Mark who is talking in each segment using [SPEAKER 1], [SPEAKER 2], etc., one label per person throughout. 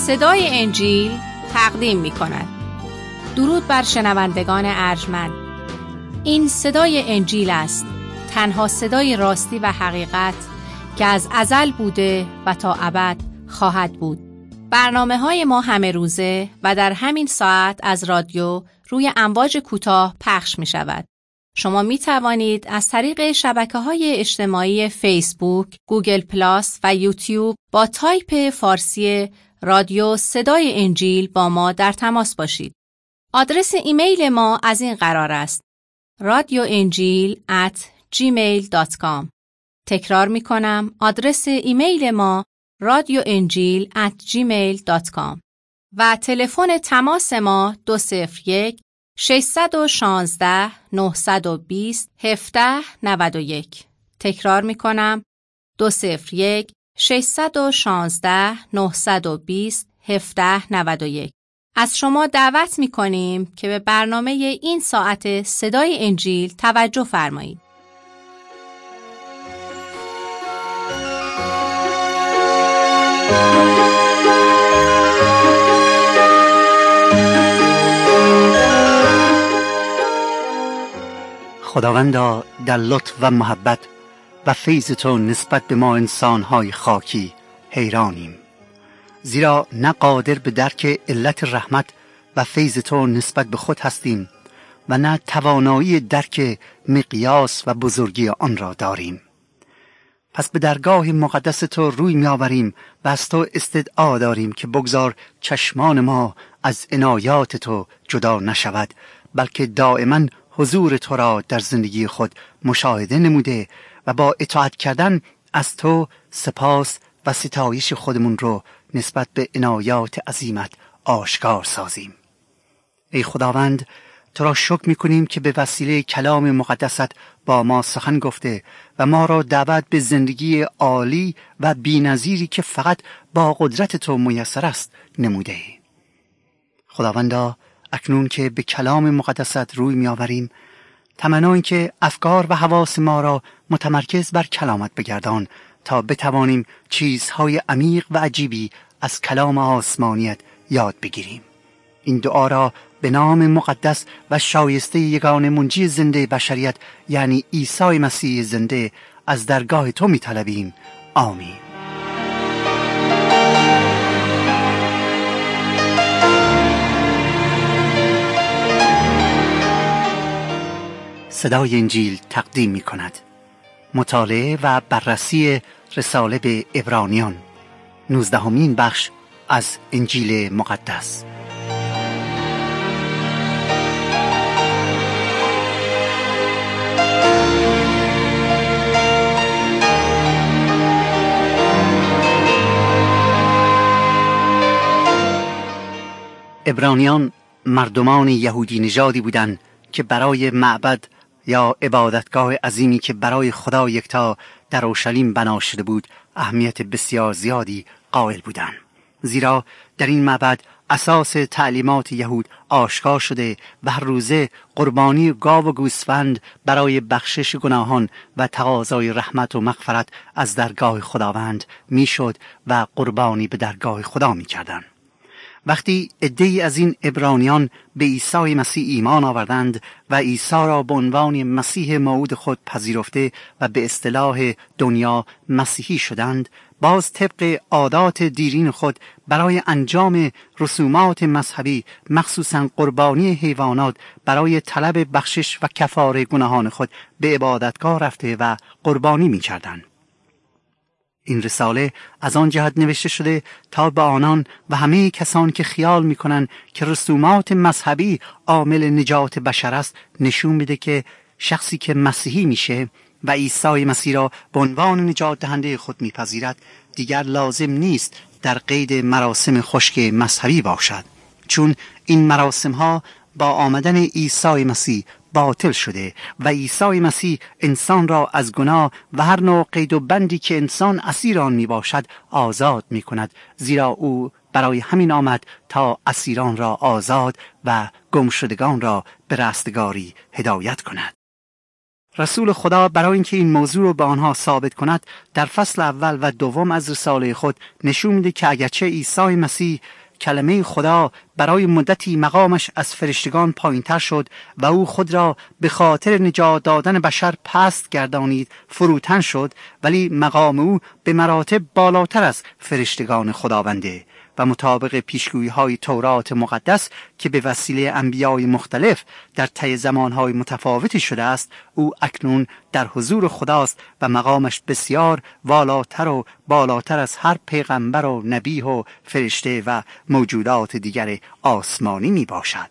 [SPEAKER 1] صدای انجیل تقدیم می کند. درود بر شنوندگان ارجمند. این صدای انجیل است، تنها صدای راستی و حقیقت که از ازل بوده و تا ابد خواهد بود. برنامه‌های ما همه روزه و در همین ساعت از رادیو روی امواج کوتاه پخش می شود. شما می توانید از طریق شبکه‌های اجتماعی فیسبوک، گوگل پلاس و یوتیوب با تایپ فارسی رادیو صدای انجیل با ما در تماس باشید. آدرس ایمیل ما از این قرار است: radioenjil@gmail.com. تکرار می کنم، آدرس ایمیل ما radioenjil@gmail.com و تلفن تماس ما 201 616 920 1791. تکرار می کنم، 201 616 920 1791. از شما دعوت می کنیم که به برنامه این ساعت صدای انجیل توجه فرمایید.
[SPEAKER 2] خداوندا، در لطف و محبت و فیض تو نسبت به ما انسان‌های خاکی حیرانیم، زیرا نه قادر به درک علت رحمت و فیض تو نسبت به خود هستیم و نه توانایی درک مقیاس و بزرگی آن را داریم. پس به درگاه مقدس تو روی می‌آوریم و از تو استدعا داریم که بگذار چشمان ما از عنایات تو جدا نشود، بلکه دائما حضور تو را در زندگی خود مشاهده نموده و با اطاعت کردن از تو سپاس و ستایش خودمون رو نسبت به عنایات عظیمت آشکار سازیم. ای خداوند، تو را شکر می‌کنیم که به وسیله کلام مقدست با ما سخن گفته و ما را دعوت به زندگی عالی و بی‌نظیری که فقط با قدرت تو میسر است نموده. خداوندا، اکنون که به کلام مقدست روی می‌آوریم، تمنا این که افکار و حواس ما را متمرکز بر کلامت بگردان تا بتوانیم چیزهای عمیق و عجیبی از کلام آسمانیت یاد بگیریم. این دعا را به نام مقدس و شایسته یگانه منجی زنده بشریت، یعنی عیسی مسیح زنده، از درگاه تو می‌طلبیم. آمین. صدای انجیل تقدیم می کند مطالعه و بررسی رساله به عبرانیان، 19مین بخش از انجیل مقدس. عبرانیان مردمان یهودی نژادی بودند که برای معبد یا عبادتگاه عظیمی که برای خدا یکتا در اورشلیم بنا شده بود اهمیت بسیار زیادی قائل بودند، زیرا در این معبد اساس تعلیمات یهود آشکار شده و هر روزه قربانی گاو و گوسفند برای بخشش گناهان و تقاضای رحمت و مغفرت از درگاه خداوند میشد و قربانی به درگاه خدا میکردند. وقتی عده‌ای از این عبرانیان به عیسی مسیح ایمان آوردند و عیسی را به عنوان مسیح موعود خود پذیرفته و به اصطلاح دنیا مسیحی شدند، باز طبق عادات دیرین خود برای انجام رسومات مذهبی، مخصوصاً قربانی حیوانات، برای طلب بخشش و کفاره گناهان خود به عبادتگاه رفته و قربانی می‌کردند. این رساله از آن جهت نوشته شده تا به آنان و همه کسانی که خیال می‌کنند که رسومات مذهبی عامل نجات بشر است نشون بده که شخصی که مسیحی میشه و عیسی مسیح را به عنوان نجات دهنده خود میپذیرد دیگر لازم نیست در قید مراسم خشک مذهبی باشد، چون این مراسم ها با آمدن عیسی مسیح باطل شده و عیسی مسیح انسان را از گناه و هر نوع قید و بندی که انسان اسیر آن می باشد آزاد می کند، زیرا او برای همین آمد تا اسیران را آزاد و گمشدگان را به رستگاری هدایت کند. رسول خدا برای اینکه این موضوع رو به آنها ثابت کند در فصل اول و دوم از رساله خود نشون میده که اگرچه عیسی مسیح کلمه خدا برای مدتی مقامش از فرشتگان پایین‌تر شد و او خود را به خاطر نجات دادن بشر پست گردانید، فروتن شد، ولی مقام او به مراتب بالاتر از فرشتگان خداونده و مطابق پیشگویی‌های تورات مقدس که به وسیله انبیای مختلف در طی زمانهای متفاوتی شده است، او اکنون در حضور خداست و مقامش بسیار والاتر و بالاتر از هر پیغمبر و نبی و فرشته و موجودات دیگر آسمانی می باشد.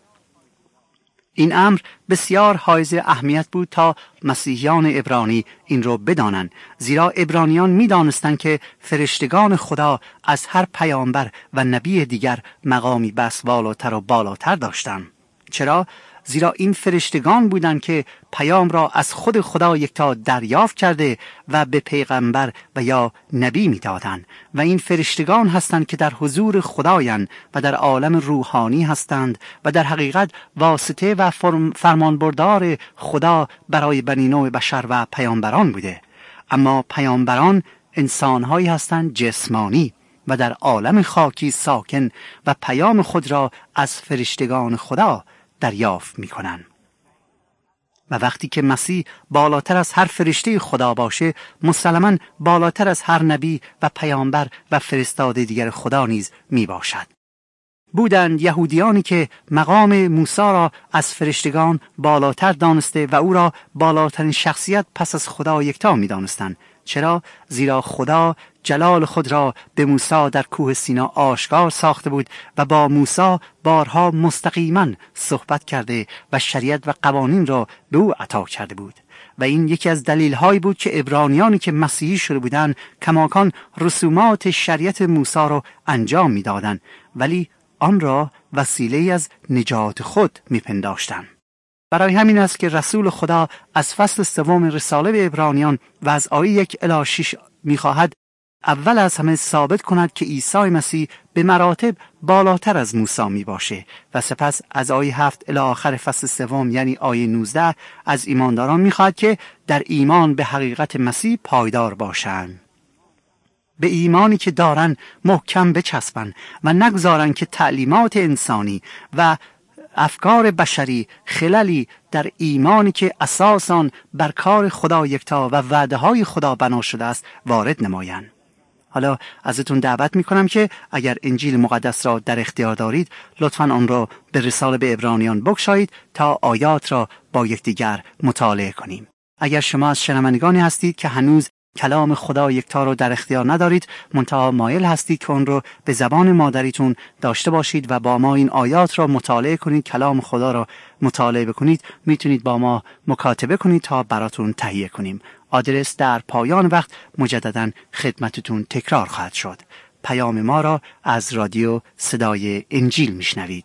[SPEAKER 2] این امر بسیار حائز اهمیت بود تا مسیحیان عبرانی این رو بدانند، زیرا عبرانیان می دانستند که فرشتگان خدا از هر پیامبر و نبی دیگر مقامی بس والاتر و بالاتر داشتند. چرا؟ زیرا این فرشتگان بودند که پیام را از خود خدا یکتا دریافت کرده و به پیغمبر و یا نبی میدادند و این فرشتگان هستند که در حضور خدایند و در عالم روحانی هستند و در حقیقت واسطه و فرمانبردار خدا برای بنی نوع بشر و پیامبران بوده. اما پیامبران انسانهایی هستند جسمانی و در عالم خاکی ساکن و پیام خود را از فرشتگان خدا دریافت می‌کنند. و وقتی که مسیح بالاتر از هر فرشته خدا باشه، مسلماً بالاتر از هر نبی و پیامبر و فرستاده دیگر خدا نیز می باشد. بودند یهودیانی که مقام موسی را از فرشتگان بالاتر دانسته و او را بالاترین شخصیت پس از خدا یکتا می دانستند. چرا؟ زیرا خدا جلال خود را به موسی در کوه سینا آشکار ساخته بود و با موسی بارها مستقیما صحبت کرده و شریعت و قوانین را به او عطا کرده بود. و این یکی از دلیل‌هایی بود که عبرانیانی که مسیحی شده بودند کماکان رسومات شریعت موسی را انجام می‌دادند، ولی آن را وسیله از نجات خود می‌پنداشتند. برای همین است که رسول خدا از فصل سوم رساله به عبرانیان و از آیه 1 الی 6 می‌خواهد اول از همه ثابت کند که عیسی مسیح به مراتب بالاتر از موسی می باشه و سپس از آیه 7 الی آخر فصل سوم یعنی آیه 19 از ایمانداران می‌خواهد که در ایمان به حقیقت مسیح پایدار باشند. به ایمانی که دارن محکم بچسبن و نگذارن که تعلیمات انسانی و افکار بشری خللی در ایمانی که اساساً بر کار خدا یکتا و وعده‌های خدا بنا شده است وارد نمایند. حالا ازتون دعوت میکنم که اگر انجیل مقدس را در اختیار دارید لطفاً آن را به رساله به عبرانیان بگشایید تا آیات را با یکدیگر مطالعه کنیم. اگر شما از شنوندگانی هستید که هنوز کلام خدا یکتا رو در اختیار ندارید، منتها مایل هستید که اون رو به زبان مادریتون داشته باشید و با ما این آیات را مطالعه کنید، کلام خدا را مطالعه بکنید، میتونید با ما مکاتبه کنید تا براتون تهیه کنیم. آدرس در پایان وقت مجدداً خدمتتون تکرار خواهد شد. پیام ما را از رادیو صدای انجیل میشنوید.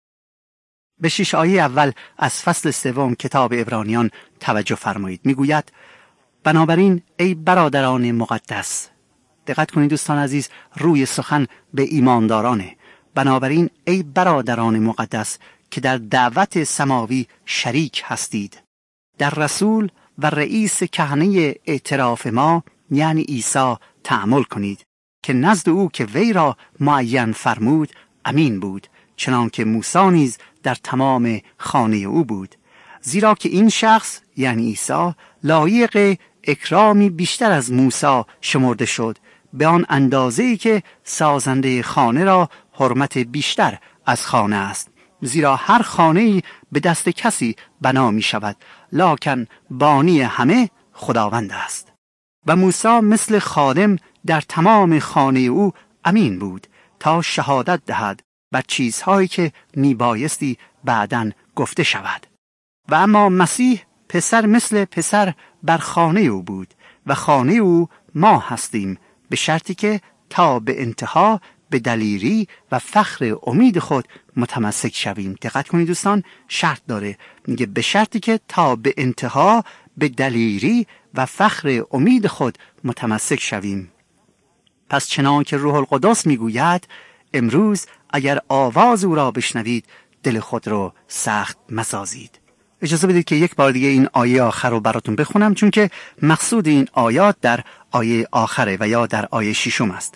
[SPEAKER 2] به 6 آیه اول از فصل سوم کتاب عبرانیان توجه فرمایید. میگوید: بنابراین ای برادران مقدس، دقت کنید دوستان عزیز، روی سخن به ایماندارانه. بنابراین ای برادران مقدس که در دعوت سماوی شریک هستید، در رسول و رئیس کهنه اعتراف ما یعنی عیسی تأمل کنید که نزد او که وی را معین فرمود امین بود، چنان که موسی نیز در تمام خانه او بود. زیرا که این شخص یعنی عیسی لایق اکرامی بیشتر از موسی شمرده شد، به آن اندازه‌ای که سازنده خانه را حرمت بیشتر از خانه است. زیرا هر خانه‌ای به دست کسی بنا می شود، لکن بانی همه خداوند است. و موسی مثل خادم در تمام خانه او امین بود تا شهادت دهد بر چیزهایی که می بایستی بعداً گفته شود. و اما مسیح پسر مثل پسر بر خانه او بود و خانه او ما هستیم، به شرطی که تا به انتها به دلیری و فخر امید خود متمسک شویم. دقت کنید دوستان، شرط داره، میگه به شرطی که تا به انتها به دلیری و فخر امید خود متمسک شویم. پس چنان که روح القدس میگوید امروز اگر آواز او را بشنوید دل خود را سخت مسازید. اجازه بدید که یک بار دیگه این آیه آخر رو براتون بخونم، چون که مقصود این آیات در آیه آخره و یا در آیه 6 است.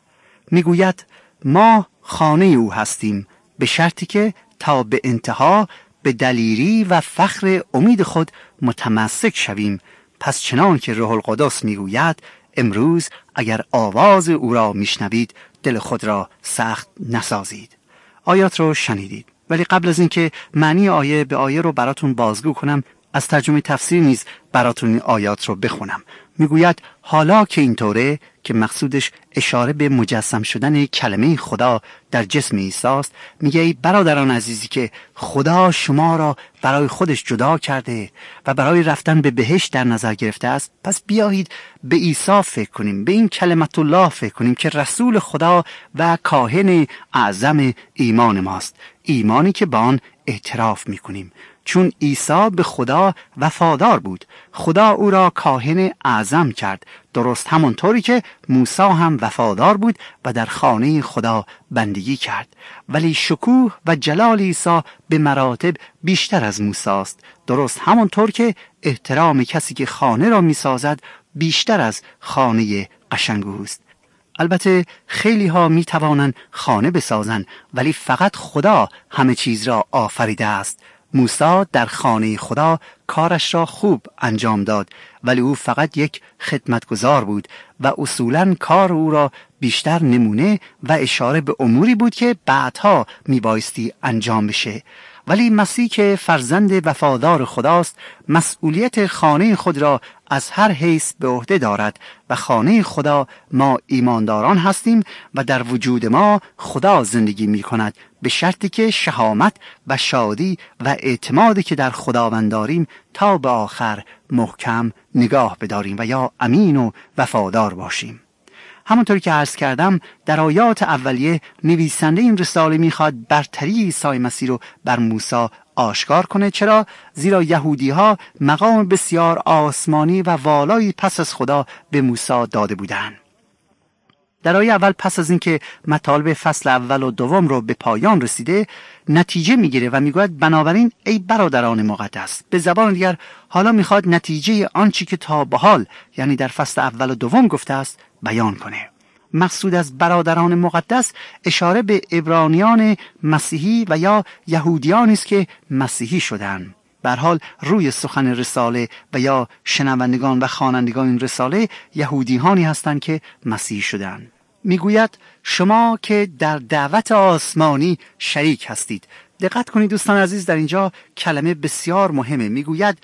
[SPEAKER 2] میگوید ما خانه او هستیم به شرطی که تا به انتها به دلیری و فخر امید خود متمسک شویم. پس چنان که روح القدس میگوید امروز اگر آواز او را میشنوید دل خود را سخت نسازید. آیات رو شنیدید، ولی قبل از اینکه معنی آیه به آیه رو براتون بازگو کنم، از ترجمه تفسیر نیز براتون این آیات رو بخونم. میگوید حالا که اینطوره، که مقصودش اشاره به مجسم شدن کلمه خدا در جسم عیسی است، میگه ای برادران عزیزی که خدا شما را برای خودش جدا کرده و برای رفتن به بهشت در نظر گرفته است، پس بیایید به عیسی فکر کنیم، به این کلمت الله فکر کنیم که رسول خدا و کاهن اعظم ایمان ماست، ایمانی که با آن اعتراف میکنیم. چون عیسی به خدا وفادار بود، خدا او را کاهن اعظم کرد، درست همانطوری که موسی هم وفادار بود و در خانه خدا بندگی کرد. ولی شکوه و جلال عیسی به مراتب بیشتر از موسی است، درست همانطور که احترام کسی که خانه را میسازد بیشتر از خانه قشنگ اوست. البته خیلی ها می توانند خانه بسازند، ولی فقط خدا همه چیز را آفریده است. موسی در خانه خدا کارش را خوب انجام داد، ولی او فقط یک خدمتگزار بود و اصولاً کار او را بیشتر نمونه و اشاره به اموری بود که بعدها میبایستی انجام بشه. ولی مسیح که فرزند وفادار خداست، مسئولیت خانه خود را از هر حیث به عهده دارد و خانه خدا ما ایمانداران هستیم و در وجود ما خدا زندگی می کند، به شرطی که شهامت و شادی و اعتمادی که در خداوند داریم تا به آخر محکم نگاه بداریم و یا امین و وفادار باشیم. همونطور که عرض کردم در آیات اولیه نویسنده این رساله میخواد برتری عیسی مسیح رو بر موسی آشکار کنه. چرا؟ زیرا یهودی ها مقام بسیار آسمانی و والایی پس از خدا به موسی داده بودند. در آیه اول پس از اینکه مطالب فصل اول و دوم رو به پایان رسیده، نتیجه میگیره و میگوید بنابراین ای برادران مقدس، به زبان دیگر حالا میخواد نتیجه آنچه که تا به حال یعنی در فصل اول و دوم گفته است بیان کنه. مقصود از برادران مقدس اشاره به عبرانیان مسیحی و یا یهودیانی است که مسیحی شدند. به هر حال روی سخن رساله و یا شنوندگان و خوانندگان این رساله یهودیانی هستند که مسیحی شدند. میگوید شما که در دعوت آسمانی شریک هستید. دقت کنید دوستان عزیز، در اینجا کلمه بسیار مهمه. میگوید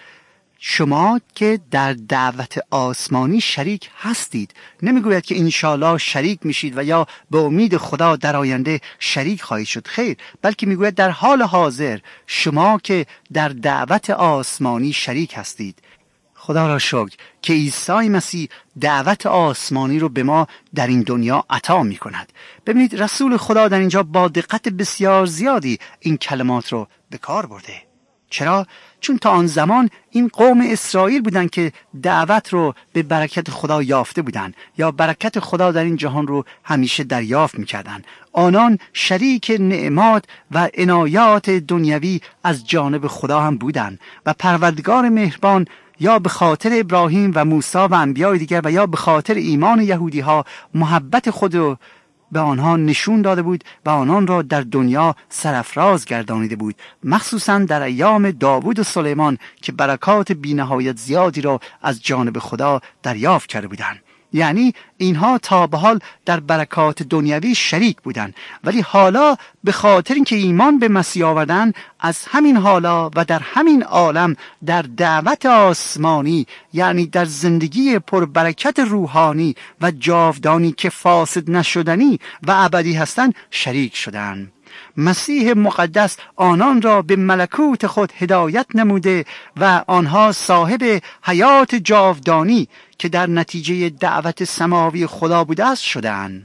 [SPEAKER 2] شما که در دعوت آسمانی شریک هستید. نمیگوید که انشالله شریک میشید و یا به امید خدا در آینده شریک خواهید شد، خیر، بلکه میگوید در حال حاضر شما که در دعوت آسمانی شریک هستید. خدا را شکر که عیسی مسیح دعوت آسمانی رو به ما در این دنیا عطا می کند. ببینید رسول خدا در اینجا با دقت بسیار زیادی این کلمات رو به کار برده. چرا؟ چون تا آن زمان این قوم اسرائیل بودن که دعوت رو به برکت خدا یافته بودن یا برکت خدا در این جهان رو همیشه دریافت می‌کردن. آنان شریک نعمات و عنایات دنیوی از جانب خدا هم بودن و پروردگار مهربان یا به خاطر ابراهیم و موسی و انبیاء دیگر و یا به خاطر ایمان یهودی ها محبت خود رو به آنها نشون داده بود و آنان را در دنیا سرافراز گردانیده بود، مخصوصا در ایام داوود و سلیمان که برکات بی‌نهایت زیادی را از جانب خدا دریافت کرده بودند. یعنی اینها تا به حال در برکات دنیوی شریک بودند، ولی حالا به خاطر اینکه ایمان به مسیح آوردن، از همین حالا و در همین عالم در دعوت آسمانی یعنی در زندگی پربرکت روحانی و جاودانی که فاسد نشدنی و ابدی هستند شریک شدند. مسیح مقدس آنان را به ملکوت خود هدایت نموده و آنها صاحب حیات جاودانی که در نتیجه دعوت سماوی خدا بوده است شدند.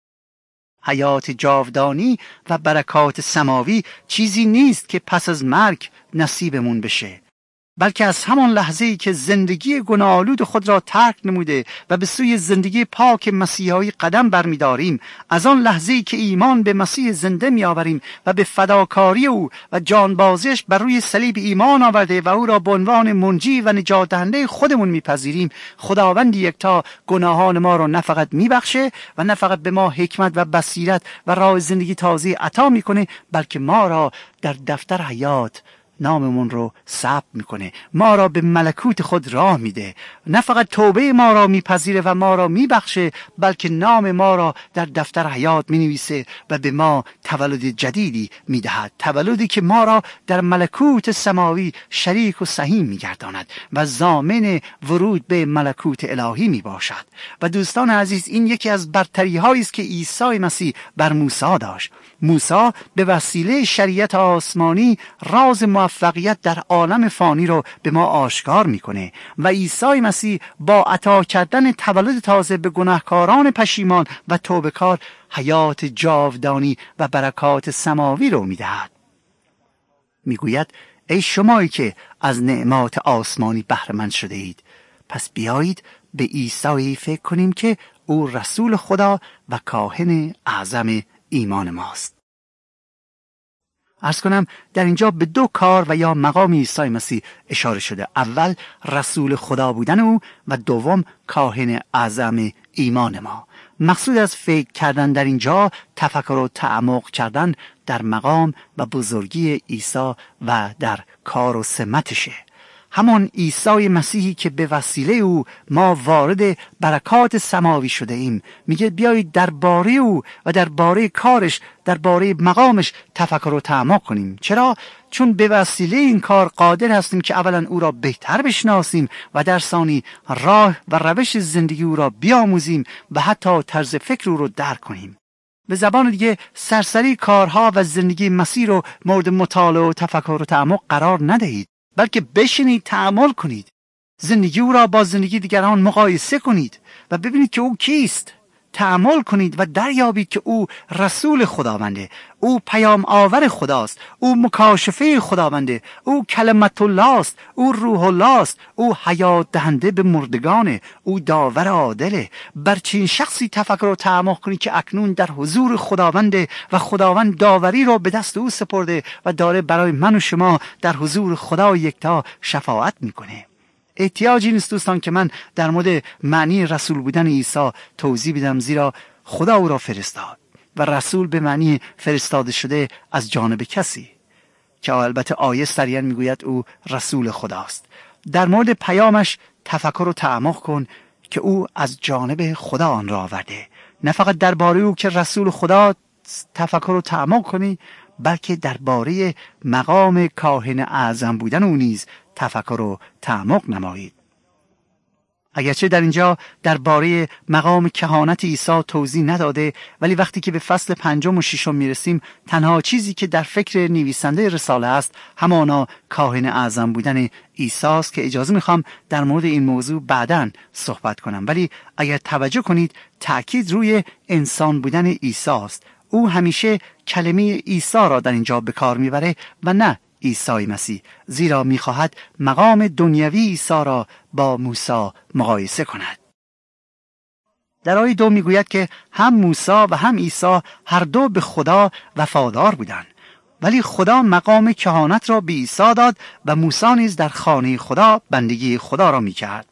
[SPEAKER 2] حیات جاودانی و برکات سماوی چیزی نیست که پس از مرگ نصیبمون بشه. بلکه از همان لحظه‌ای که زندگی گناه‌آلود خود را ترک نموده و به سوی زندگی پاک مسیحایی قدم برمی‌داریم، از آن لحظه‌ای که ایمان به مسیح زنده می‌آوریم و به فداکاری او و جانبازیش بر روی صلیب ایمان آورده و او را به عنوان منجی و نجات دهنده خودمون می‌پذیریم، خداوند یکتا گناهان ما را نه فقط می‌بخشه و نه فقط به ما حکمت و بصیرت و راه زندگی تازه عطا می‌کنه، بلکه ما را در دفتر حیات ناممون رو ثبت میکنه، ما را به ملکوت خود راه میده. نه فقط توبه ما را میپذیره و ما را میبخشه، بلکه نام ما را در دفتر حیات مینویسه و به ما تولد جدیدی میدهد، تولدی که ما را در ملکوت سماوی شریک و سهیم میگرداند و ضامن ورود به ملکوت الهی میباشد. و دوستان عزیز، این یکی از برتری هایی است که عیسی مسیح بر موسی داشت. موسی به وسیله شریعت آسمانی راز موفقیت در عالم فانی رو به ما آشکار میکنه و عیسی مسیح با عطا کردن تولد تازه به گناهکاران پشیمان و توبه‌کار حیات جاودانی و برکات سماوی رو میدهد. میگوید ای شمایی که از نعمات آسمانی بهره مند شده اید، پس بیایید به عیسی فکر کنیم که او رسول خدا و کاهن اعظم ایمان ماست. عرض کنم در اینجا به دو کار و یا مقام عیسی مسیح اشاره شده. اول رسول خدا بودن او و دوم کاهن اعظم ایمان ما. مقصود از فکر کردن در اینجا تفکر و تعمق کردن در مقام و بزرگی عیسی و در کار و سمتشه. همان عیسی مسیحی که به وسیله او ما وارد برکات سماوی شده ایم. میگه بیایید درباره او و درباره کارش، درباره مقامش تفکر و تعمق کنیم. چرا؟ چون به وسیله این کار قادر هستیم که اولا او را بهتر بشناسیم و در ثانی راه و روش زندگی او را بیاموزیم و حتی طرز فکر او را درک کنیم. به زبان دیگه سرسری کارها و زندگی مسیح رو مورد مطالعه و تفکر و تعمق قرار ندهید، بلکه بشینید تأمل کنید، زندگی او را با زندگی دیگران مقایسه کنید و ببینید که او کیست. تأمل کنید و دریابید که او رسول خداونده، او پیام آور خداست، او مکاشفه خداونده، او کلمت الله است، او روح الله است، او حیات دهنده به مردگانه، او داور عادله. بر چین شخصی تفکر و تعمق کنید که اکنون در حضور خداونده و خداوند داوری را به دست او سپرده و داره برای من و شما در حضور خدا یکتا شفاعت میکنه. احتیاجی نیست دوستان که من در مورد معنی رسول بودن عیسی توضیح بدم، زیرا خدا او را فرستاد و رسول به معنی فرستاده شده از جانب کسی که البته آیه صریحاً میگوید او رسول خداست. در مورد پیامش تفکر و تعمق کن که او از جانب خدا آن را آورده. نه فقط درباره او که رسول خدا تفکر و تعمق کنی، بلکه درباره مقام کاهن اعظم بودن او نیز تفکر و تعمق نمایید. اگرچه در اینجا درباره مقام کهانت عیسی توضیح نداده، ولی وقتی که به فصل 5 و 6 میرسیم، تنها چیزی که در فکر نویسنده رساله است همانا کاهن اعظم بودن عیسی است که اجازه میخوام در مورد این موضوع بعداً صحبت کنم. ولی اگر توجه کنید تأکید روی انسان بودن عیسی است. او همیشه کلمه عیسی را در اینجا به کار میبره و نه عیسی مسیح، زیرا میخواهد مقام دنیوی عیسی را با موسی مقایسه کند. در آیه 2 میگوید که هم موسی و هم عیسی هر دو به خدا وفادار بودند، ولی خدا مقام کهانت را به عیسی داد و موسی نیز در خانه خدا بندگی خدا را میکرد.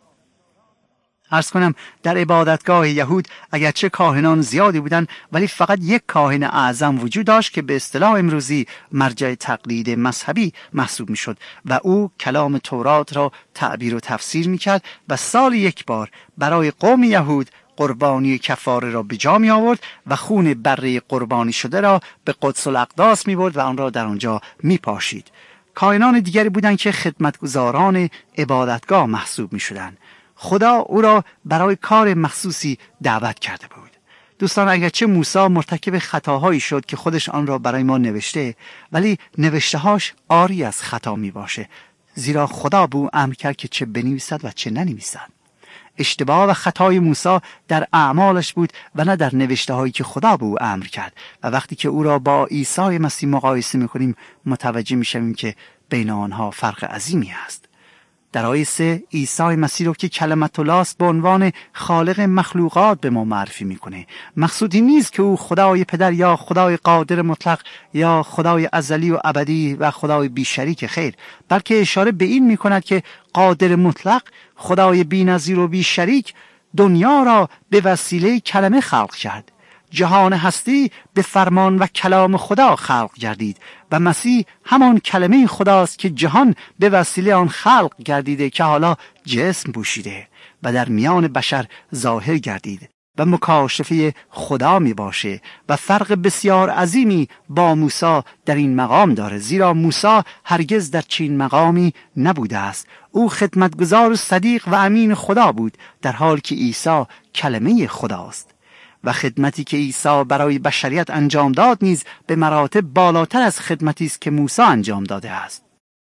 [SPEAKER 2] عرض کنم در عبادتگاه یهود اگرچه کاهنان زیادی بودند، ولی فقط یک کاهن اعظم وجود داشت که به اصطلاح امروزی مرجع تقلید مذهبی محسوب میشد و او کلام تورات را تعبیر و تفسیر میکرد و سال یک بار برای قوم یهود قربانی کفاره را به جا می آورد و خون بره قربانی شده را به قدس الاقداس می برد و آن را در آنجا می پاشید. کاهنان دیگری بودند که خدمتگزاران عبادتگاه محسوب می شدند. خدا او را برای کار مخصوصی دعوت کرده بود. دوستان اگرچه موسی مرتکب خطاهایی شد که خودش آن را برای ما نوشته، ولی نوشتهاش عاری از خطا می باشه، زیرا خدا به او امر کرد که چه بنویسد و چه ننویسد. اشتباه و خطای موسی در اعمالش بود و نه در نوشته هایی که خدا به او امر کرد. و وقتی که او را با عیسی مسیح مقایسه میکنیم متوجه میشویم که بین آنها فرق عظیمی است. در آیه 3 عیسی مسیح رو که کلمت الله است به عنوان خالق مخلوقات به ما معرفی میکنه. مقصود این نیست که او خدای پدر یا خدای قادر مطلق یا خدای ازلی و ابدی و خدای بی شریک، خیر، بلکه اشاره به این میکند که قادر مطلق، خدای بی نظیر و بی شریک، دنیا را به وسیله کلمه خلق کرد. جهان هستی به فرمان و کلام خدا خلق گردید و مسیح همان کلمه خداست که جهان به وسیله آن خلق گردیده که حالا جسم پوشیده و در میان بشر ظاهر گردید و مکاشفه خدا می باشه و فرق بسیار عظیمی با موسی در این مقام داره، زیرا موسی هرگز در چنین مقامی نبوده است. او خدمتگزار صدیق و امین خدا بود، در حالی که عیسی کلمه خداست و خدمتی که عیسی برای بشریت انجام داد نیز به مراتب بالاتر از خدمتی است که موسی انجام داده است.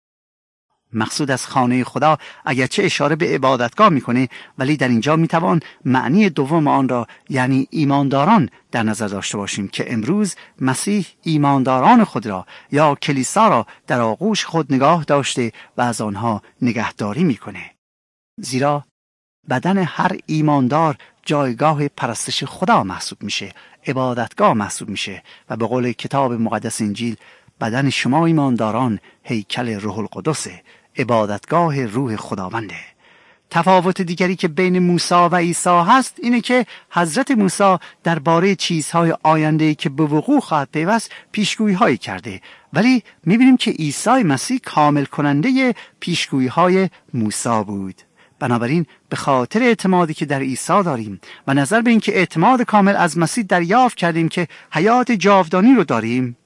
[SPEAKER 2] مقصود از خانه خدا اگرچه اشاره به عبادتگاه میکنه، ولی در اینجا میتوان معنی دوم آن را، یعنی ایمانداران، در نظر داشته باشیم که امروز مسیح ایمانداران خود را یا کلیسا را در آغوش خود نگاه داشته و از آنها نگهداری میکنه. زیرا بدن هر ایماندار جایگاه پرستش خدا محسوب میشه، عبادتگاه محسوب میشه و به قول کتاب مقدس انجیل بدن شما ایمانداران هیکل روح القدسه، عبادتگاه روح خداونده. تفاوت دیگری که بین موسی و عیسی هست اینه که حضرت موسی درباره چیزهای آینده‌ای که به وقوع خواهد پیوست پیشگویی‌هایی کرده، ولی می‌بینیم که عیسی مسیح کامل کننده پیشگویی‌های موسی بود. بنابراین به خاطر اعتمادی که در عیسی داریم و نظر به اینکه اعتماد کامل از مسیح دریافت کردیم که حیات جاودانی رو داریم،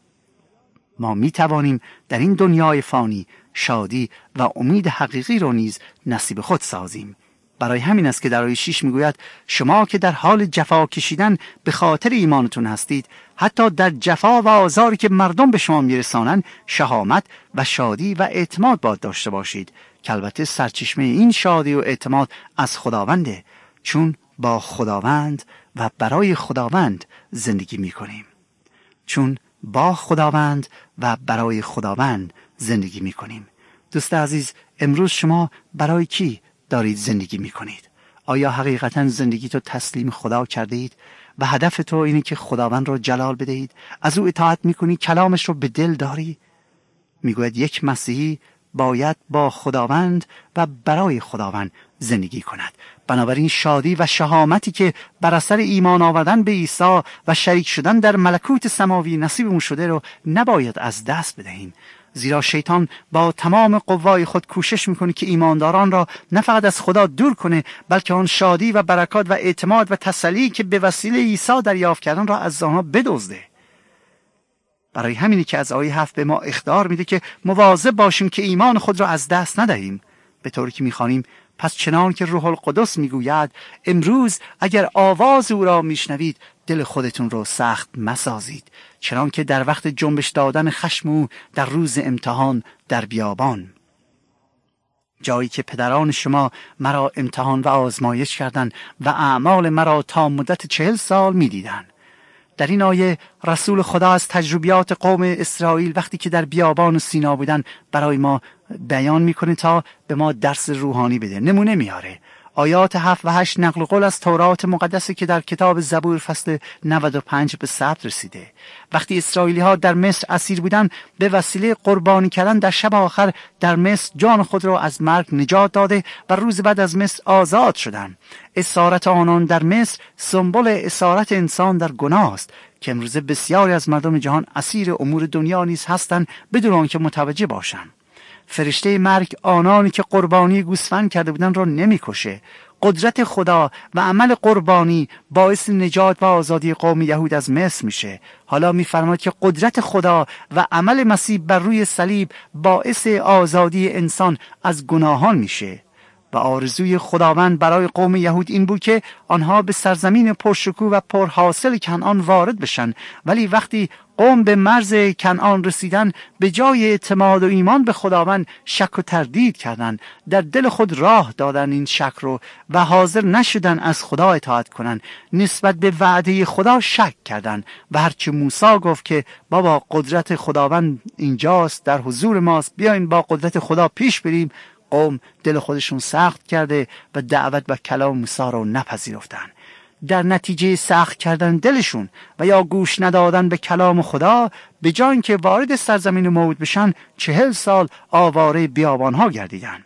[SPEAKER 2] ما می توانیم در این دنیای فانی شادی و امید حقیقی رو نیز نصیب خود سازیم. برای همین است که در آیه 6 میگوید شما که در حال جفا کشیدن به خاطر ایمانتون هستید، حتی در جفا و آزاری که مردم به شما میرسانند شهامت و شادی و اعتماد باید داشته باشید، که البته سرچشمه این شادی و اعتماد از خداونده، چون با خداوند و برای خداوند زندگی میکنیم. چون با خداوند و برای خداوند زندگی میکنیم. دوست عزیز، امروز شما برای کی دارید زندگی میکنید؟ آیا حقیقتا زندگی تو تسلیم خدا کرده اید و هدف تو اینه که خداوند رو جلال بدهید؟ از او اطاعت میکنی؟ کلامش رو به دل داری؟ میگوید یک مسیحی باید با خداوند و برای خداوند زندگی کند. بنابراین شادی و شهامتی که بر اثر ایمان آوردن به عیسی و شریک شدن در ملکوت سماوی نصیبمون شده رو نباید از دست بدهیم، زیرا شیطان با تمام قوای خود کوشش میکنه که ایمانداران را نه فقط از خدا دور کنه، بلکه آن شادی و برکات و اعتماد و تسلی که به وسیله عیسی دریافت کردن را از آنها بدزده. برای همینی که از آیه 7 به ما اخطار میده که مواظب باشیم که ایمان خود را از دست ندهیم، به طوری که میخوانیم پس چنان که روح القدس میگوید امروز اگر آواز او را میشنوید دل خودتون رو سخت مسازید، چنان که در وقت جنبش دادن خشم او در روز امتحان در بیابان، جایی که پدران شما مرا امتحان و آزمایش کردند و اعمال مرا تا مدت 40 سال میدیدند. در این آیه رسول خدا از تجربیات قوم اسرائیل وقتی که در بیابان سینا بودن برای ما بیان میکنه تا به ما درس روحانی بده، نمونه میاره. آیات 7 و 8 نقل قول از تورات مقدسی که در کتاب زبور فصل 95 به ثبت رسیده. وقتی اسرائیلی ها در مصر اسیر بودن، به وسیله قربانی کردن در شب آخر در مصر جان خود را از مرگ نجات داده و روز بعد از مصر آزاد شدند. اسارت آنان در مصر سمبل اسارت انسان در گناه است که امروزه بسیاری از مردم جهان اسیر امور دنیا نیز هستند بدون آنکه متوجه باشند. فرشته مرگ آنانی که قربانی گوسفند کرده بودند را نمیکشه. قدرت خدا و عمل قربانی باعث نجات و آزادی قوم یهود از مصر میشه. حالا میفرماید که قدرت خدا و عمل مسیح بر روی صلیب باعث آزادی انسان از گناهان میشه. و آرزوی خداوند برای قوم یهود این بود که آنها به سرزمین پرشکوه و پرحاصل کنعان وارد بشن، ولی وقتی قوم به مرز کنعان رسیدن به جای اعتماد و ایمان به خداوند شک و تردید کردند، در دل خود راه دادن این شک رو و حاضر نشدن از خدا اطاعت کنن، نسبت به وعده خدا شک کردند و هرچه موسی گفت که بابا قدرت خداوند اینجاست، در حضور ماست، بیاین با قدرت خدا پیش بریم، قوم دل خودشون سخت کرده و دعوت و کلام موسی رو نپذیرفتن. در نتیجه سخت کردن دلشون و یا گوش ندادن به کلام خدا، به جای اینکه وارد سرزمین موعود بشن 40 سال آواره بیابانها گردیدن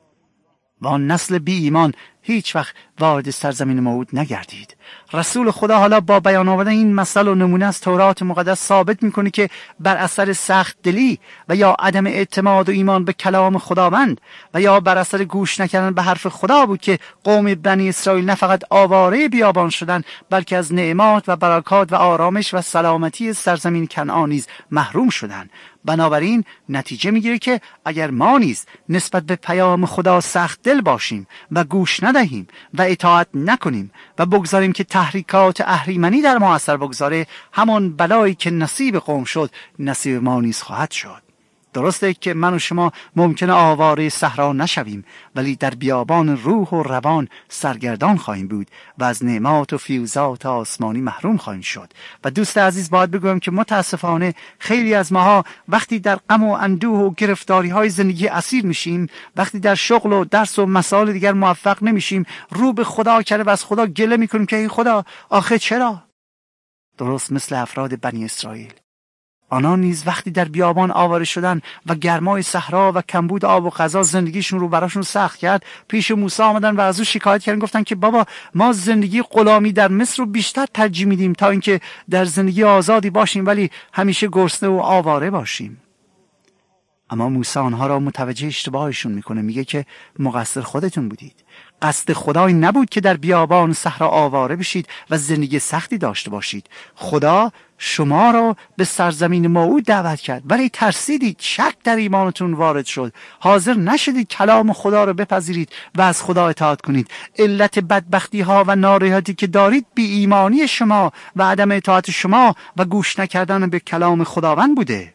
[SPEAKER 2] و آن نسل بی ایمان هیچ وقت وارد سرزمین موعود نگردید. رسول خدا حالا با بیان آوردن این مثل و نمونه از تورات مقدس ثابت میکنه که بر اثر سخت دلی و یا عدم اعتماد و ایمان به کلام خداوند و یا بر اثر گوش نکردن به حرف خدا بود که قوم بنی اسرائیل نه فقط آواره بیابان شدن، بلکه از نعمات و برکات و آرامش و سلامتی سرزمین کنعان نیز محروم شدند. بنابراین نتیجه میگیره که اگر ما نیز نسبت به پیام خدا سخت دل باشیم و گوش ندهیم و اطاعت نکنیم و بگذاریم که تحریکات اهریمنی در ما اثر بگذاره، همان بلایی که نصیب قوم شد نصیب ما نیز خواهد شد. درسته که من و شما ممکنه آواره صحرا نشویم، ولی در بیابان روح و روان سرگردان خواهیم بود و از نعمات و فیوزات آسمانی محروم خواهیم شد. و دوست عزیز، باید بگویم که متاسفانه خیلی از ماها وقتی در غم و اندوه و گرفتاری های زندگی اسیر میشیم، وقتی در شغل و درس و مسائل دیگر موفق نمیشیم، رو به خدا کرده و از خدا گله میکنیم که ای خدا آخه چرا؟ درست مثل افراد بنی اسرائیل، آنان نیز وقتی در بیابان آواره شدن و گرمای صحرا و کمبود آب و غذا زندگیشون رو براشون سخت کرد، پیش موسی آمدن و از او شکایت کردن، گفتن که بابا ما زندگی غلامی در مصر رو بیشتر ترجیح میدیم تا اینکه در زندگی آزادی باشیم ولی همیشه گرسنه و آواره باشیم. اما موسی آنها را متوجه اشتباهشون میکنه، میگه که مقصر خودتون بودید. قصد خدا این نبود که در بیابان صحرا آواره بشید و زندگی سختی داشته باشید. خدا شما را به سرزمین موعود دعوت کرد ولی ترسیدید، شک در ایمانتون وارد شد، حاضر نشدید کلام خدا را بپذیرید و از خدا اطاعت کنید. علت بدبختی ها و ناراحتی که دارید بی ایمانی شما و عدم اطاعت شما و گوش نکردن به کلام خداوند بوده.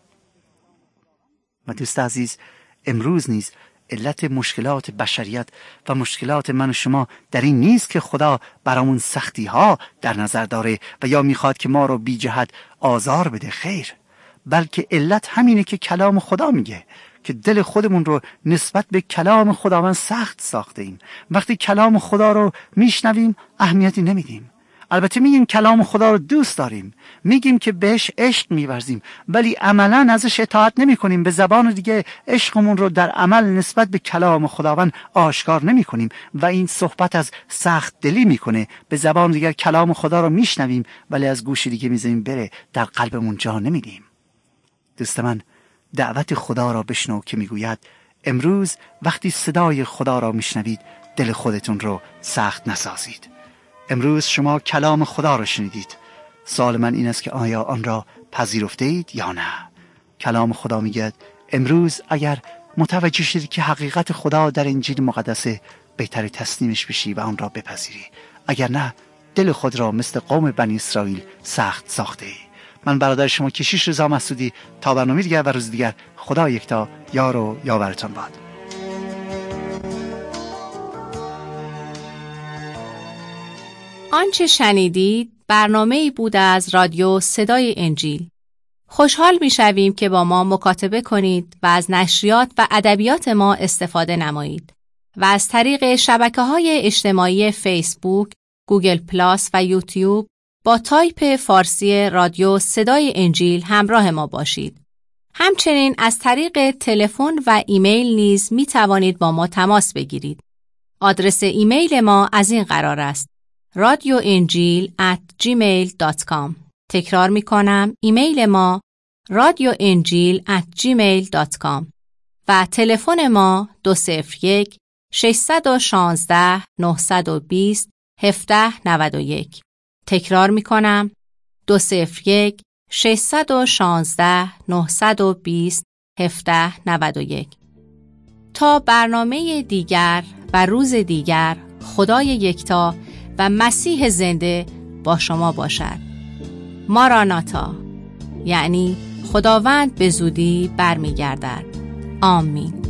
[SPEAKER 2] و دوست عزیز، امروز نیز علت مشکلات بشریت و مشکلات من و شما در این نیست که خدا برامون سختی ها در نظر داره و یا میخواد که ما رو بی جهت آزار بده، خیر، بلکه علت همینه که کلام خدا میگه که دل خودمون رو نسبت به کلام خداوند سخت ساخته ایم. وقتی کلام خدا رو میشنویم اهمیتی نمیدیم. البته میگیم کلام خدا رو دوست داریم، میگیم که بهش عشق می‌ورزیم، ولی عملاً ازش اطاعت نمی‌کنیم. به زبان دیگه عشقمون رو در عمل نسبت به کلام خداوند آشکار نمی‌کنیم و این صحبت از سخت دلی میکنه. به زبان دیگر کلام خدا رو میشنویم ولی از گوش دیگه میذاریم بره، در قلبمون جا نمیدیم. دوست من، دعوت خدا را بشنو که میگوید امروز وقتی صدای خدا را میشنوید دل خودتون رو سخت نسازید. امروز شما کلام خدا را شنیدید. سوال من این است که آیا آن را پذیرفته اید یا نه؟ کلام خدا میگه امروز اگر متوجه شدید که حقیقت خدا در انجیل مقدسه، بهتر تسلیمش بشی و آن را بپذیری. اگر نه، دل خود را مثل قوم بنی اسرائیل سخت ساخته ای. من برادر شما کشیش رضا مسعودی، تا برنامه دیگر و روز دیگر، خدا یکتا یار و یاورتان باد.
[SPEAKER 1] آنچه شنیدید برنامه‌ای بود از رادیو صدای انجیل. خوشحال می‌شویم که با ما مکاتبه کنید و از نشریات و ادبیات ما استفاده نمایید و از طریق شبکه‌های اجتماعی فیسبوک، گوگل پلاس و یوتیوب با تایپ فارسی رادیو صدای انجیل همراه ما باشید. همچنین از طریق تلفن و ایمیل نیز می‌توانید با ما تماس بگیرید. آدرس ایمیل ما از این قرار است: radioenjil@gmail.com. تکرار می کنم، ایمیل ما radioenjil@gmail.com و تلفن ما 201-616-920-1791. تکرار می کنم، 201-616-920-1791. تا برنامه دیگر و روز دیگر، خدای یکتا و مسیح زنده با شما باشد. ماراناتا، یعنی خداوند به زودی برمیگردد. آمین.